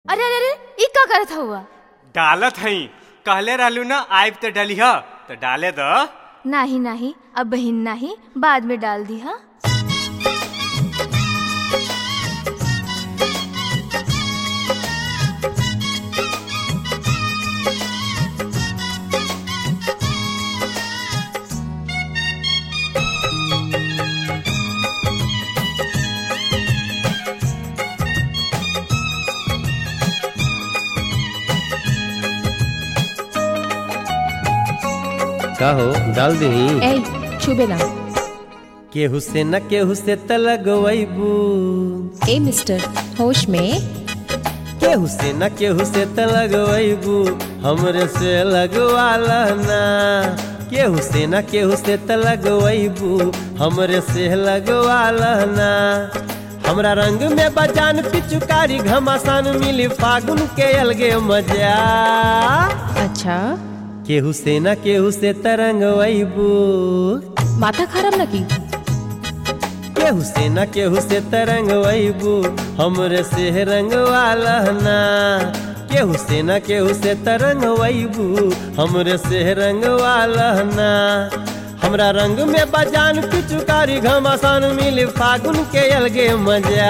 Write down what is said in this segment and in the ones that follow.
अरे अरे अरे ई का करत हुआ? डालत हई कहले रहलू ना आइब तो डलिह तो डाले द। नाही नाही अब बहिन नाही बाद में डाल दी। हाँ का हो डाल दही। ए छुबे ना। केहू से न केहू से त लगवैबू। ए मिस्टर होश में। केहू से न केहू से त लगवैबू हमरे से लगवाला ना। केहू से न केहू से त लगवैबू हमरे से लगवाला ना। हमरा रंग में बजान पिचुकारी घमासान मिली फागुन के अलगे मजा। अच्छा केहू से न केहू से तरंग वैबू माथा खराब लगी। केहू से न केहू से तरंग वैबू हमरे से रंग वाला ना। केहू से न केहू से तरंग वैबू हमरे से रंग वाला ना। हमरा रंग में बजान पिचुकारी घमासान मिली फागुन के अलगे मजा।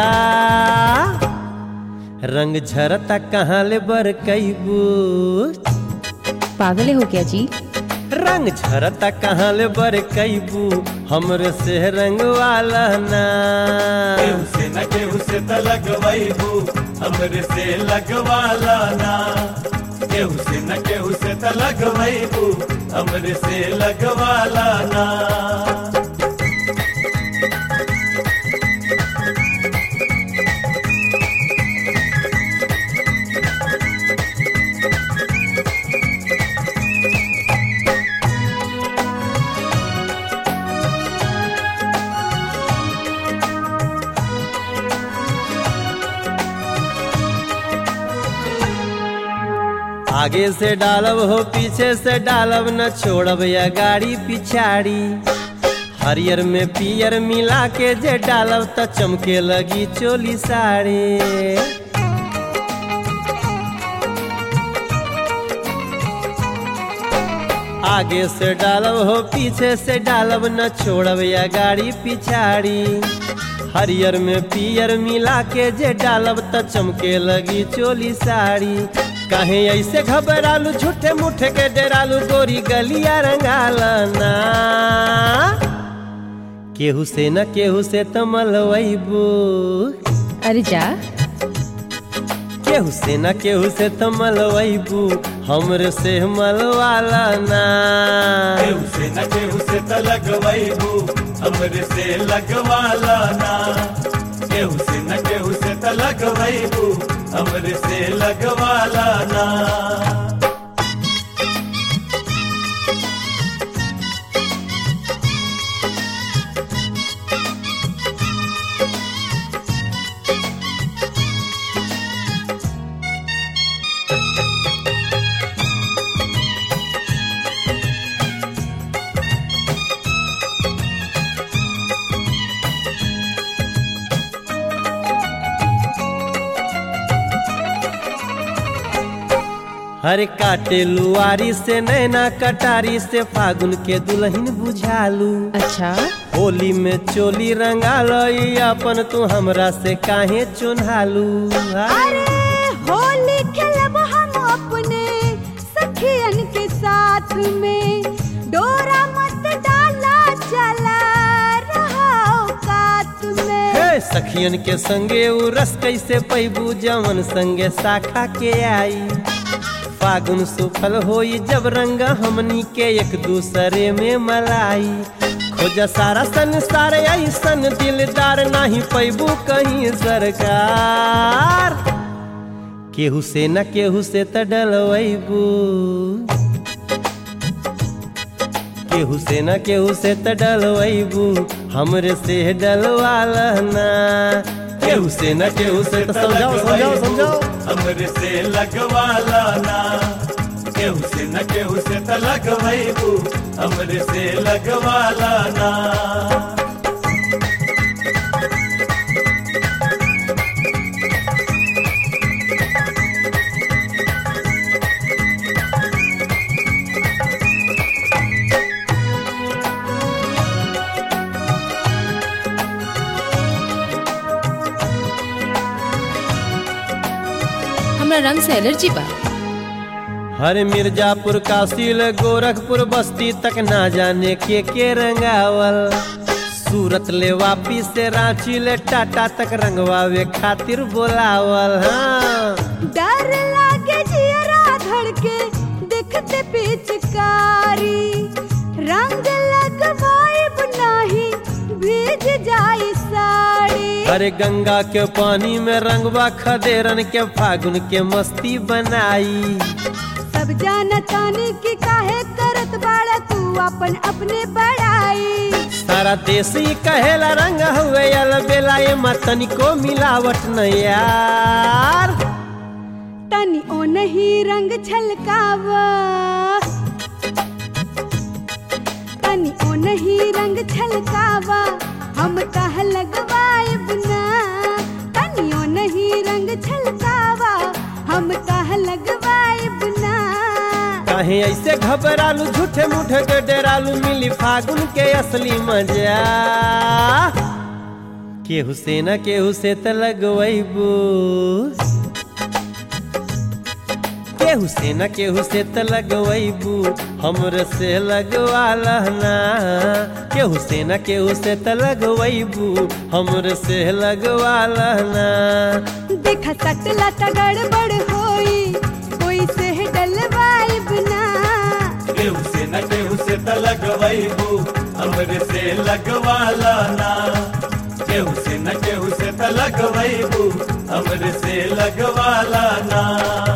रंग झरता कहाँ ले बरकैबू। पागले हो क्या जी? रंग झरता कहाँ ले बरकैबू हमरे से रंग वाला ना। केहू से न केहू से त लगवैबू हमरे से लगवाला ना। केहू से न केहू से त लगवैबू हमरे से लगवाला ना। आगे से डालब हो पीछे से डालब न छोड़ब या गाड़ी पिछाड़ी। हरियर में पियर मिला के जे डालब त चमके लगी चोली साड़ी। आगे से डालब हो पीछे से डालब न छोड़ब या गाड़ी पिछाड़ी। हरियर में पियर मिला के जे डालब त चमके लगी चोली साड़ी। काहे ऐसे घबरालू झूठे मुठे के डरालू गोरी गलिया रंगाला ना। केहू से न केहू से त मलवैबू। अरे जा। केहू से न केहू से त मलवैबू हमरे से मलवाला ना। केहू से न केहू से त लगवैबू हमरे से लगवाला ना। केहू से न केहू से त लगवैबू हमरे से लगवाला ना। हरे काटे लुआरी से नैना कटारी से फागुन के दुल्हन बुझालू। अच्छा होली में चोली रंगालो अपन तू हमरा से काहे चुन्हालू। अरे होली खेलब हम अपने सखियन के साथ में। डोरा मत डाला चला रहा औकात में। हे सखियन के संगे उ रस कैसे पैबू जवन संगे शाखा के आई। फागुन सुफल होई जब रंगा हमनी के एक दूसरे में मलाई। खोजा सारा संसार ऐसन दिलदार नहीं पैबू कहीं सरकार। केहू से न केहू से त डलवैबू। केहू से न केहू से त डलवैबू हमरे से डलवाला ना। केहू से न केहू से त समझाओ समझाओ समझाओ हमरे से लगवाला ना। केहू से न केहू से त लगवैबू हमरे से लगवाला ना। हमरा रंग से एलर्जी बा। हर मिर्जापुर कासिल गोरखपुर बस्ती तक ना जाने के रंगावल। सूरत ले वापी से रांची ले टाटा तक रंगवावे खातिर बोलावल। हाँ डर लागे जियरा धड़के देखते पिचकारी, रंग लगवाइब नाही भीज जाई साड़ी। अरे गंगा के पानी में रंगवा खदेरन के फागुन के मस्ती बनाई। सब जाना तानी की काहे करत बाड़ा तू अपन अपने बड़ाई। सारा देश ही कहेला रंग हुए बेला ये मतनी को मिलावट न यार। तनी ओ नहीं रंग छलकावा, तनी ओ नहीं रंग छलकावा, हम कह लगवाइब ना। तनी ओ नहीं रंग छलकावा, हम कह लगवाइब ना। काहे ऐसे घबरालू झूठे मूठे के डरालू, मिली फागुन के असली मजा। केहू से न केहू से त लगवैबू, केहू से न केहू से त लगवैबू, हमरे से लगवा लहना। केहू से न केहू से त लगवैबू, हमरे से लगवा लहना। देखा सटला त गड़बड़ होई, कोई से डलवाइब ना। केहू से न केहू से त लगवैबू, हमरे से लगवाला ना। केहू से न केहू से त लगवैबू, हमरे से लगवाला ना।